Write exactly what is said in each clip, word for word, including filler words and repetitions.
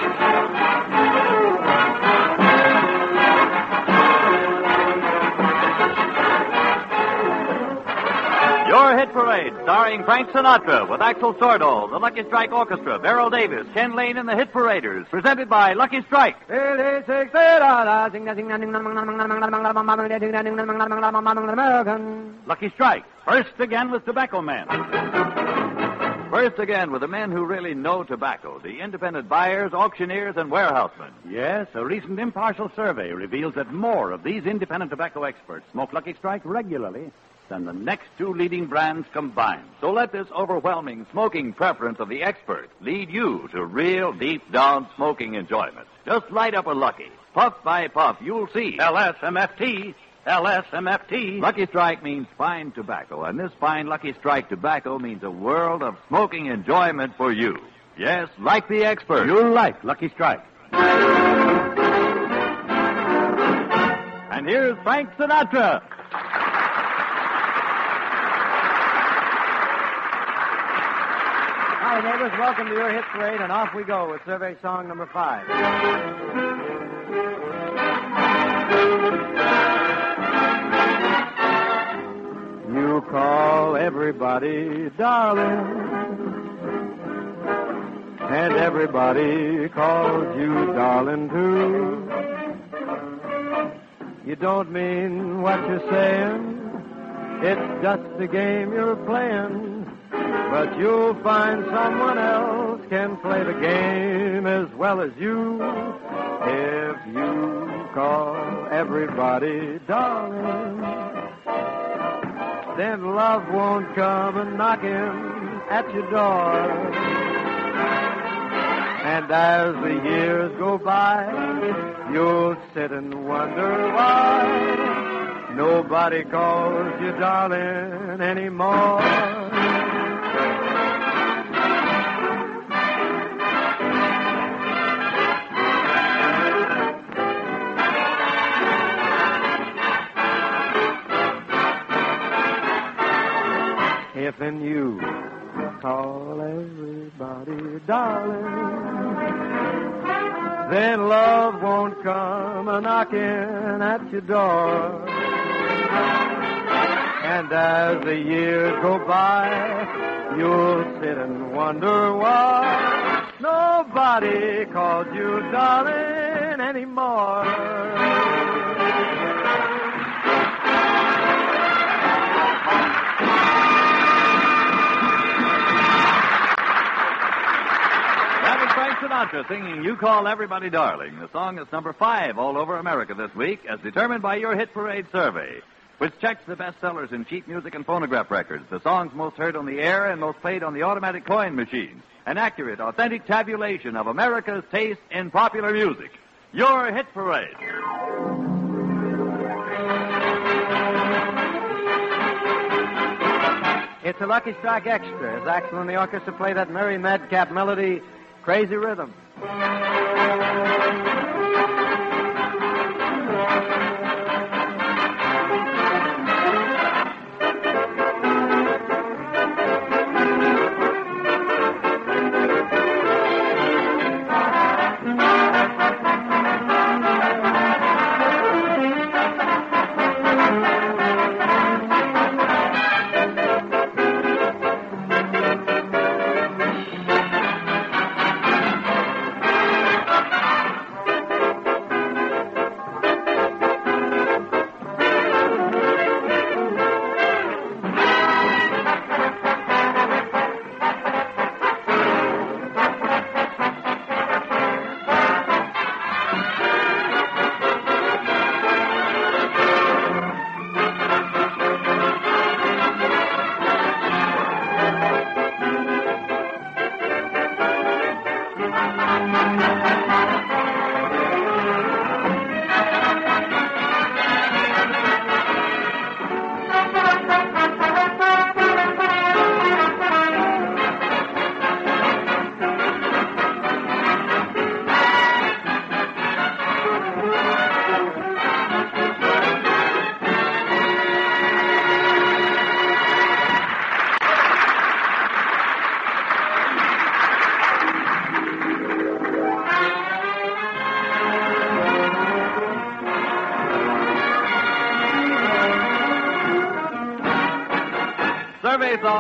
Your Hit Parade, starring Frank Sinatra with Axel Sordo, the Lucky Strike Orchestra, Beryl Davis, Ken Lane, and the Hit Paraders, presented by Lucky Strike. Lucky Strike, first again with Tobacco Man. First again with the men who really know tobacco, the independent buyers, auctioneers, and warehousemen. Yes, a recent impartial survey reveals that more of these independent tobacco experts smoke Lucky Strike regularly than the next two leading brands combined. So let this overwhelming smoking preference of the expert lead you to real deep-down smoking enjoyment. Just light up a Lucky. Puff by puff, you'll see. L S M F T. L S M F T. Lucky Strike means fine tobacco, and this fine Lucky Strike tobacco means a world of smoking enjoyment for you. Yes, like the expert. You'll like Lucky Strike. And here's Frank Sinatra. Hi, neighbors. Welcome to your Hit Parade, and off we go with survey song number five. You call everybody darling, and everybody calls you darling, too. You don't mean what you're saying, it's just a game you're playing. But you'll find someone else can play the game as well as you if you call everybody darling. Then love won't come a knocking at your door. And as the years go by, you'll sit and wonder why nobody calls you darling anymore. If and you call everybody darling, then love won't come a knocking at your door. And as the years go by, you'll sit and wonder why nobody calls you darling anymore. Frank Sinatra singing You Call Everybody Darling, the song that's number five all over America this week, as determined by your Hit Parade survey, which checks the bestsellers in sheet music and phonograph records, the songs most heard on the air and most played on the automatic coin machine, an accurate, authentic tabulation of America's taste in popular music. Your Hit Parade. It's a Lucky Strike extra as Axel and the orchestra play that merry madcap melody, Crazy Rhythm.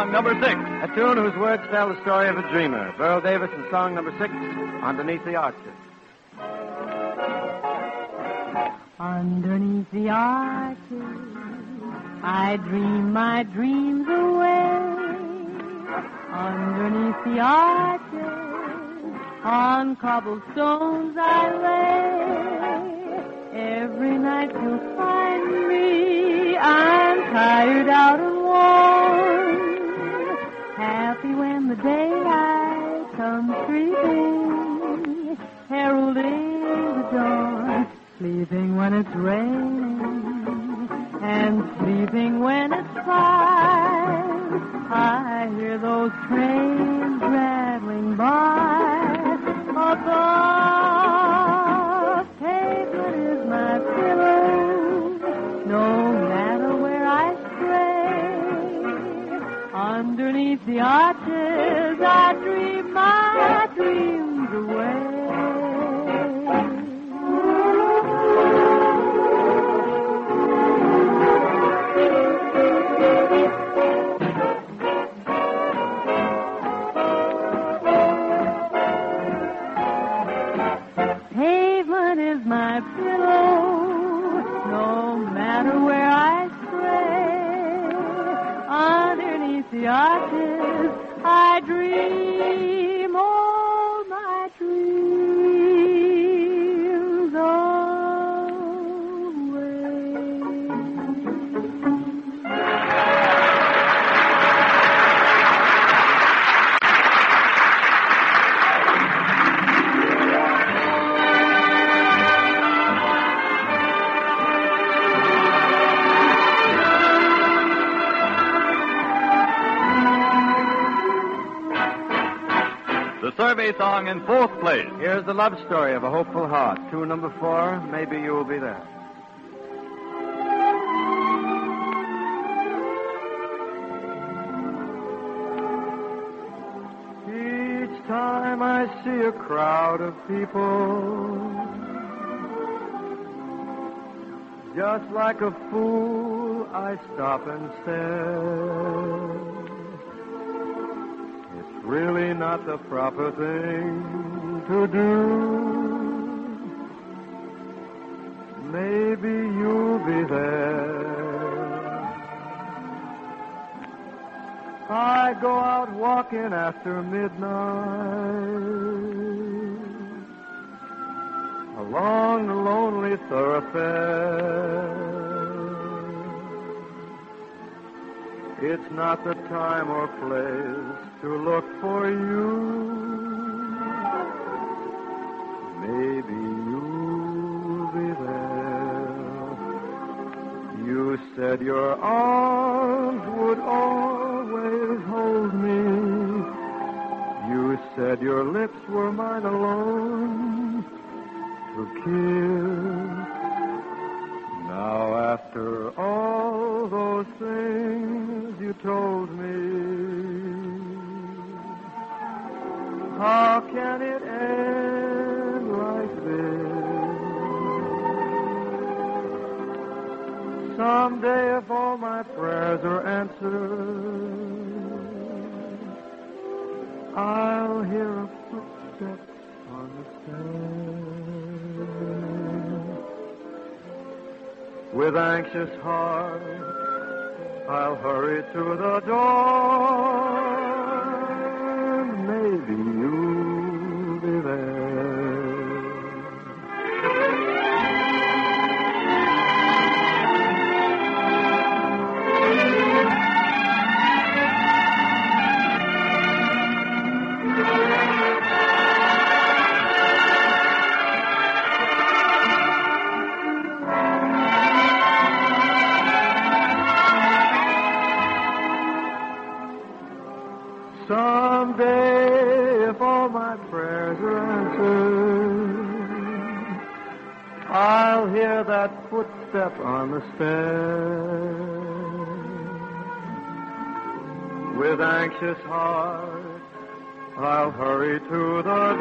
song number six. A tune whose words tell the story of a dreamer. Burl Davis in song number six, Underneath the Arches. Underneath the arches, I dream my dreams away. Underneath the arches, on cobblestones I lay. Every night you'll find me, I'm tired out and worn. Happy when the daylight comes creeping, heralding the dawn. Sleeping when it's raining, and sleeping when it's fine. I hear those trains rattling by. Above, pavement is my pillow, no matter where I stray. Underneath the arches, I dream my dreams away. My pillow, no matter where I stray, underneath the arches, I dream all my dreams Survey song in fourth place. Here's the love story of a hopeful heart. Tune number four, Maybe You'll Be There. Each time I see a crowd of people, just like a fool, I stop and stare. Really not the proper thing to do. Maybe you'll be there. I go out walking after midnight along the lonely thoroughfare. It's not the time or place to look for you. Maybe you'll be there. You said your arms would always hold me. You said your lips were mine alone to kiss. Now after all those things you told me, how can it end like this? Someday if all my prayers are answered, I'll hear a footstep on the stairs. With anxious heart, I'll hurry to the door. Maybe you'll be there. Someday, if all my prayers are answered, I'll hear that footstep on the stairs. With anxious heart, I'll hurry to the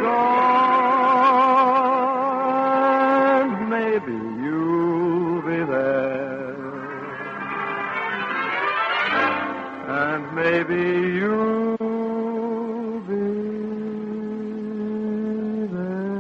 door. Maybe you'll be there. And maybe you'll be there.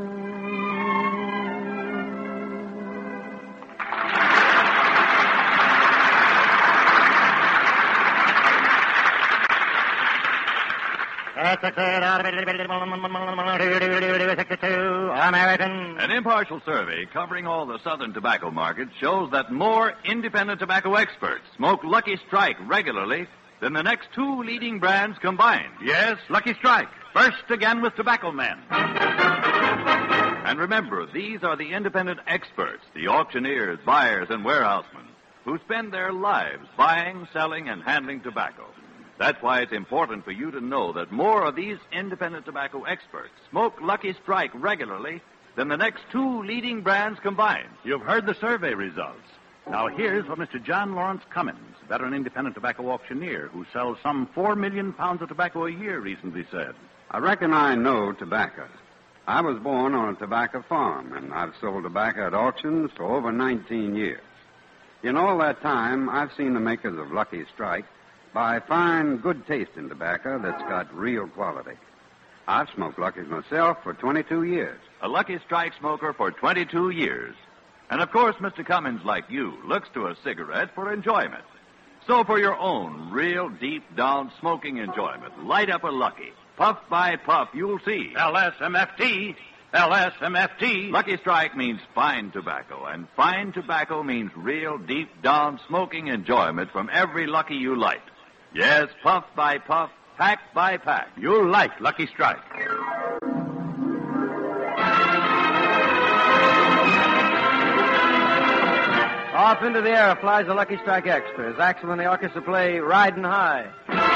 American. An impartial survey covering all the southern tobacco markets shows that more independent tobacco experts smoke Lucky Strike regularly than the next two leading brands combined. Yes, Lucky Strike. First again with Tobacco Men. And remember, these are the independent experts, the auctioneers, buyers, and warehousemen, who spend their lives buying, selling, and handling tobacco. That's why it's important for you to know that more of these independent tobacco experts smoke Lucky Strike regularly than the next two leading brands combined. You've heard the survey results. Now here's what Mister John Lawrence Cummins, veteran independent tobacco auctioneer who sells some four million pounds of tobacco a year, recently said. I reckon I know tobacco. I was born on a tobacco farm, and I've sold tobacco at auctions for over nineteen years. In all that time, I've seen the makers of Lucky Strike buy fine, good tasting tobacco that's got real quality. I've smoked Lucky's myself for twenty-two years. A Lucky Strike smoker for twenty-two years. And of course, Mister Cummins, like you, looks to a cigarette for enjoyment. So for your own real deep-down smoking enjoyment, light up a Lucky. Puff by puff, you'll see. L S M F T. L S M F T. Lucky Strike means fine tobacco, and fine tobacco means real deep-down smoking enjoyment from every Lucky you light. Yes, puff by puff, pack by pack. You'll like Lucky Strike. Off into the air flies the Lucky Strike Extra as Axel and the orchestra play Riding High.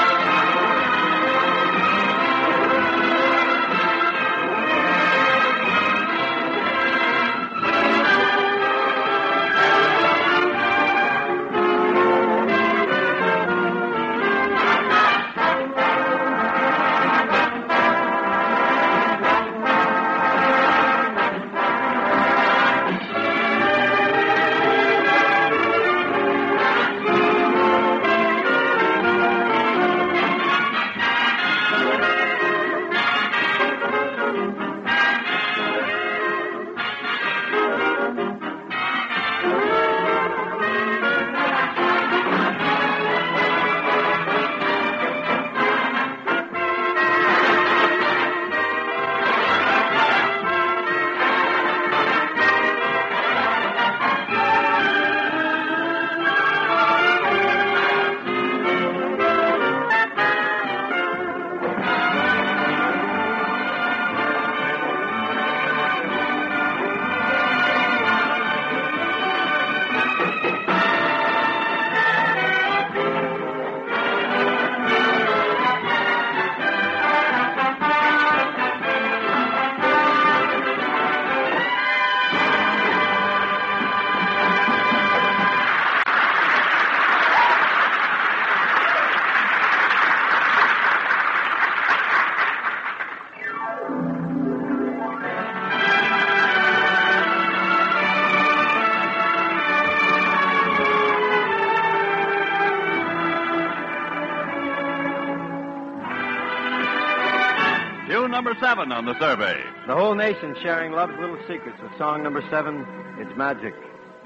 Number seven on the survey. The whole nation sharing love's little secrets with song number seven, It's Magic.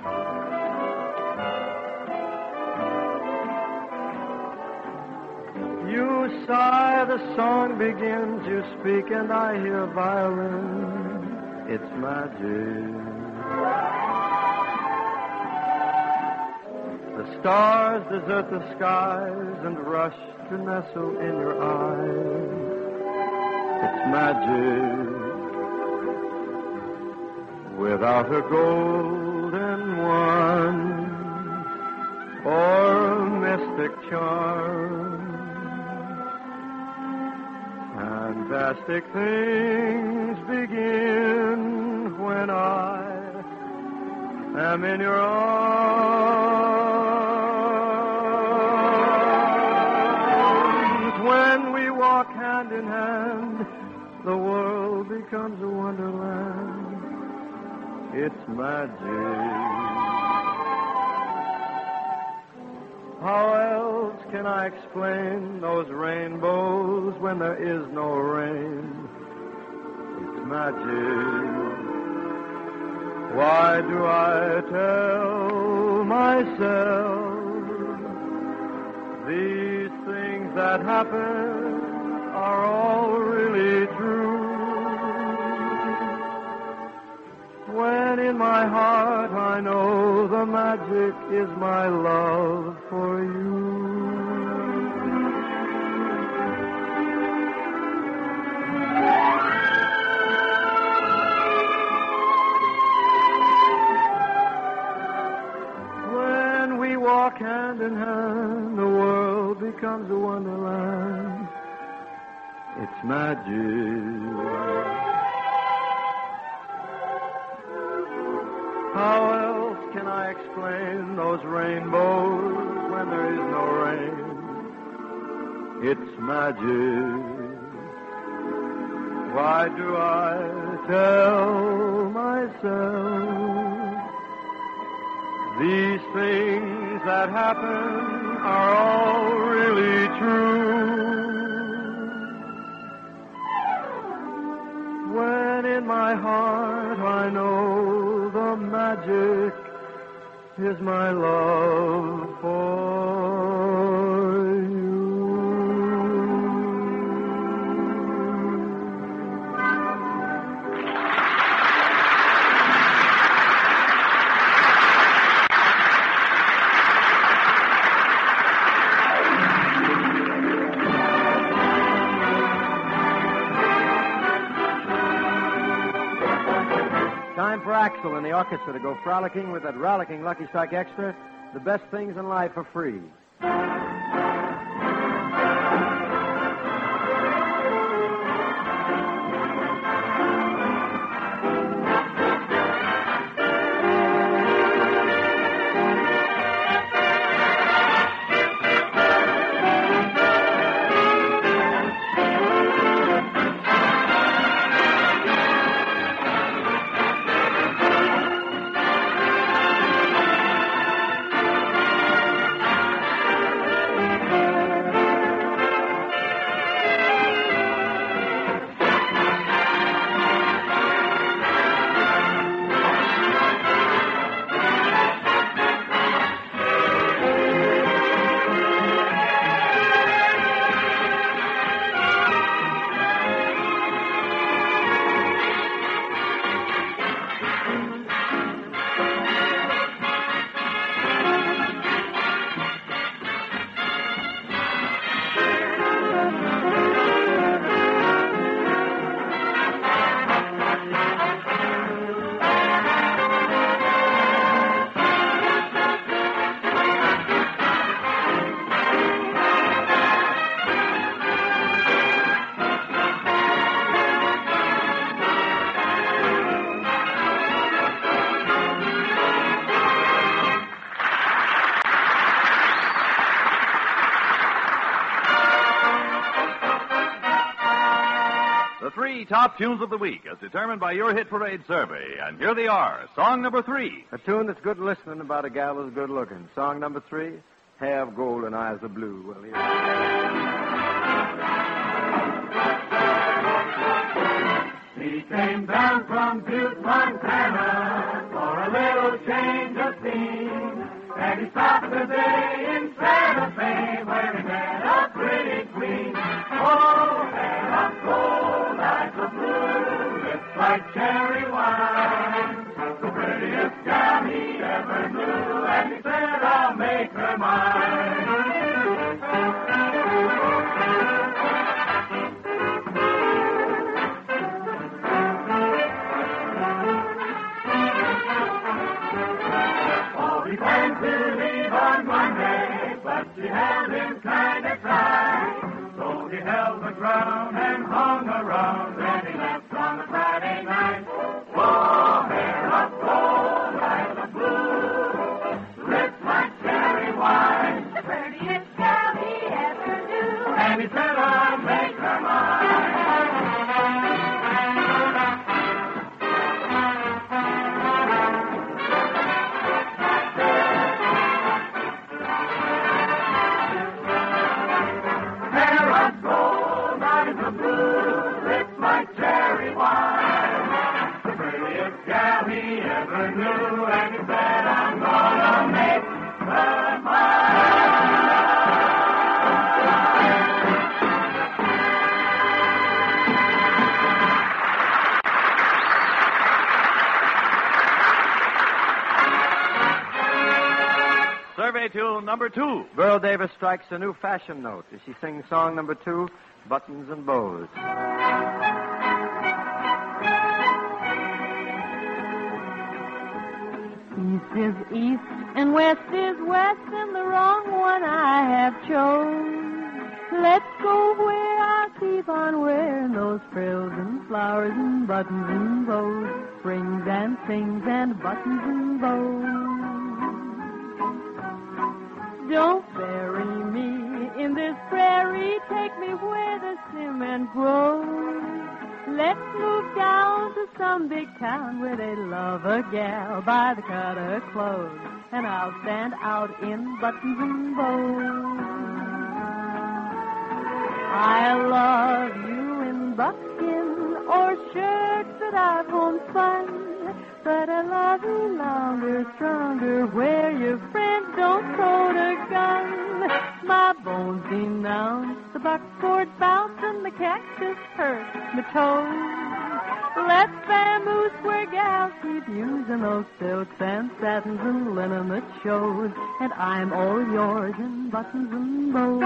You sigh, the song begins, you speak, and I hear a violin. It's magic. The stars desert the skies and rush to nestle in your eyes. It's magic. Without a golden wand or a mystic charm, fantastic things begin when I am in your arms. When we walk hand in hand, the world becomes a wonderland. It's magic. How else can I explain those rainbows when there is no rain? It's magic. Why do I tell myself these things that happen are all really true? When in my heart I know the magic is my love for you. When we walk hand in hand, the world becomes a wonderland. It's magic. How else can I explain those rainbows when there is no rain? It's magic. Why do I tell myself these things that happen are all really true? When in my heart I know the magic is my love for you. Time for Axel and the orchestra to go frolicking with that rollicking Lucky Strike Extra, the best things in life for free. Three top tunes of the week as determined by your Hit Parade survey. And here they are. Song number three. A tune that's good listening about a gal who's good looking. Song number three, Hair of Gold and Eyes of Blue. Well, here. He came down from Butte, Montana for a little change of scene. And he stopped the day in Santa Fe where he met a pretty queen. Oh, hair of gold, eyes of blue, lips like cherry wine. The prettiest gal he ever knew, and he said, I'll make her mine. Oh, he planned to leave on Monday, but she held him kind of tight. So he held the ground and hung around, then he left on a Friday night. Oh, hair of gold, eyes of blue, lips like cherry wine. The prettiest gal he ever knew. And he said, I'll make her mine. survey tune number two. Burl Davis strikes a new fashion note as she sings song number two, Buttons and Bows. East is east and west is west, and the wrong one I have chose. Let's go where I'll keep on wearing those frills and flowers and buttons and bows, rings and things and buttons and bows. Don't bury me in this prairie, take me where the cement grows. Let's move down to some big town where they love a gal by the cut of her clothes, and I'll stand out in buttons and bows. I love you in buckskin or shirts that I've homespun, but I love you longer, stronger, where your friends don't tote a gun. My bones seem numb, the buckboard bounce, and the cactus hurts my toes. Let's vamoose where gals keep using those silks and satins and linen that shows, and I'm all yours in buttons and bows.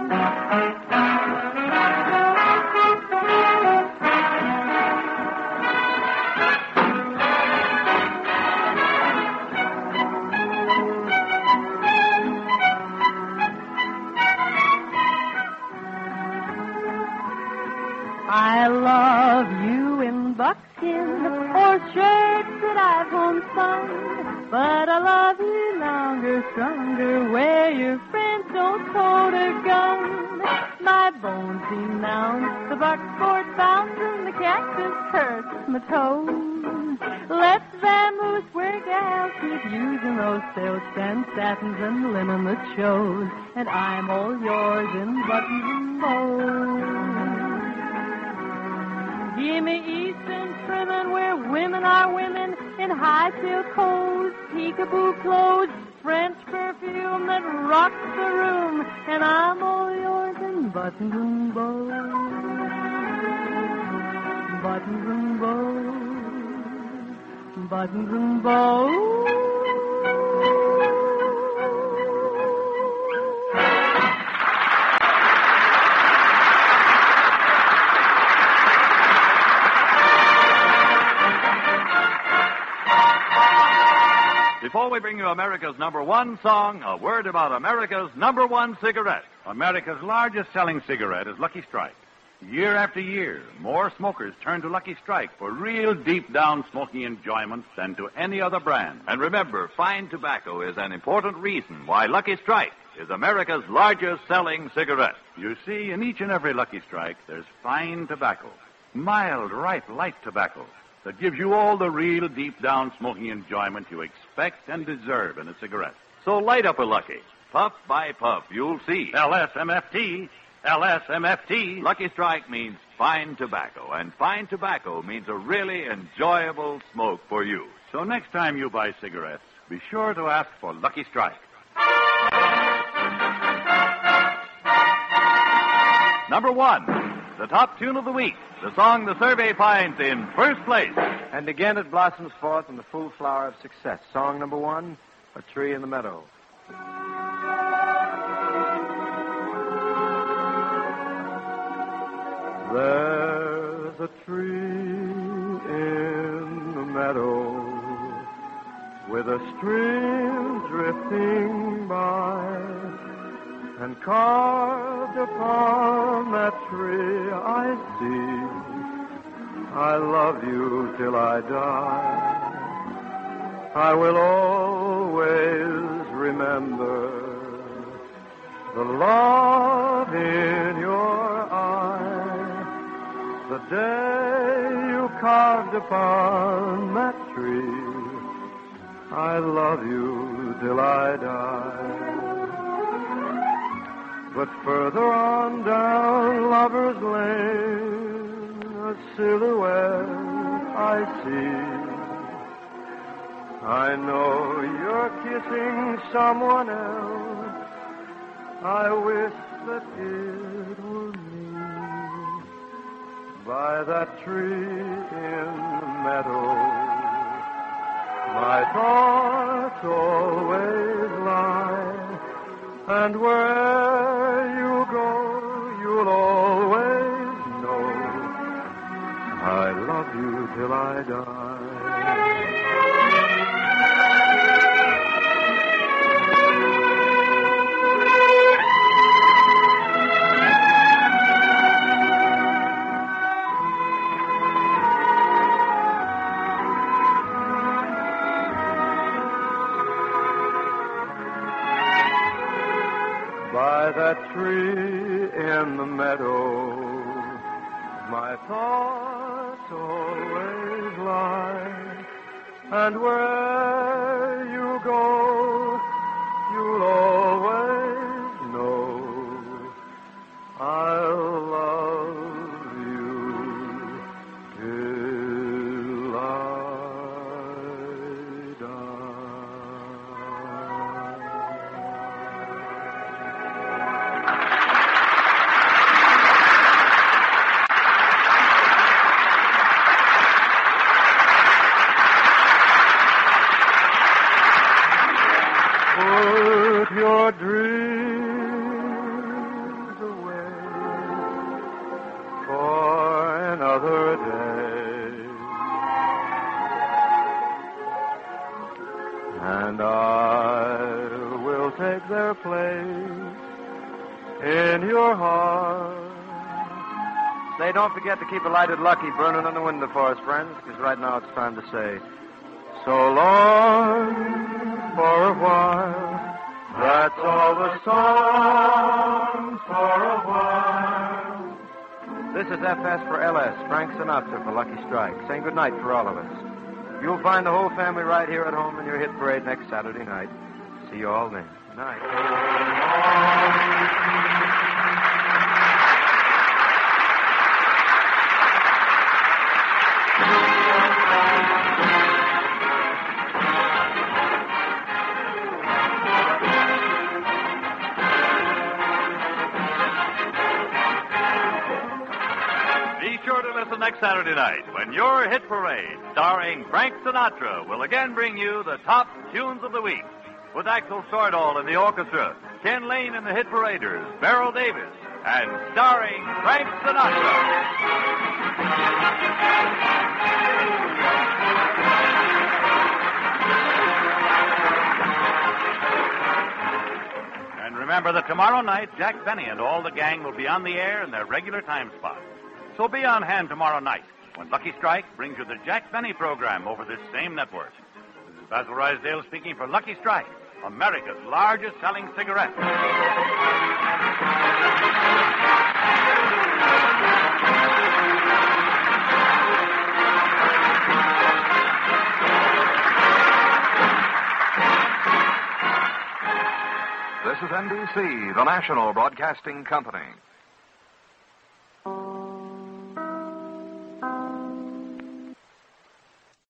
I love you in buckskin or shirts that I've homespun, but I love you longer, stronger, where your friends don't tote a gun. My bones seem numb, the buckboard bounce, and the cactus hurts my toes. Let's vamoose where gals keep using those silks and satins and linen that shows, and I'm all yours in buttons and bows. Give me Eastern trimming where women are women in high silk hose, peekaboo clothes, French perfume that rocks the room, and I'm all yours in buttons and bows. Buttons and bows. Buttons and bows. Before we bring you America's number one song, a word about America's number one cigarette. America's largest selling cigarette is Lucky Strike. Year after year, more smokers turn to Lucky Strike for real deep-down smoking enjoyment than to any other brand. And remember, fine tobacco is an important reason why Lucky Strike is America's largest selling cigarette. You see, in each and every Lucky Strike, there's fine tobacco, mild, ripe, light tobacco that gives you all the real deep-down smoking enjoyment you expect and deserve in a cigarette. So light up a Lucky. Puff by puff, you'll see. L S M F T, L S M F T. Lucky Strike means fine tobacco, and fine tobacco means a really enjoyable smoke for you. So next time you buy cigarettes, be sure to ask for Lucky Strike. Number one, the top tune of the week, the song the survey finds in first place. And again it blossoms forth in the full flower of success. Song number one, A Tree in the Meadow. There's a tree in the meadow with a stream drifting by, and carved upon that tree I see, I love you till I die. I will always remember the love in your eye, the day you carved upon that tree. I love you till I die. But further on down Lover's Lane, a silhouette I see. I know you're kissing someone else. I wish that it were me. By that tree in the meadow, my thoughts always lie. And where you go, you'll always know I love you till I die. By that tree in the meadow, my thoughts always lie. And where you go, you'll always know I'll love you till I die. Put your dreams away for another day, and I will take their place in your heart. Say, don't forget to keep a lighted Lucky burning on the window for us, friends, because right now it's time to say so long for a while. That's all the songs for a while. This is F S for L S, Frank Sinatra for Lucky Strike, saying good night for all of us. You'll find the whole family right here at home in your hit parade next Saturday night. See you all then. Good night. Be sure to listen next Saturday night when your hit parade, starring Frank Sinatra, will again bring you the top tunes of the week. With Axel Sordall in the orchestra, Ken Lane in the hit paraders, Beryl Davis, and starring Frank Sinatra. And remember that tomorrow night, Jack Benny and all the gang will be on the air in their regular time spot. So be on hand tomorrow night when Lucky Strike brings you the Jack Benny program over this same network. This is Basil Rysdale speaking for Lucky Strike, America's largest selling cigarette. This is N B C, the national broadcasting company.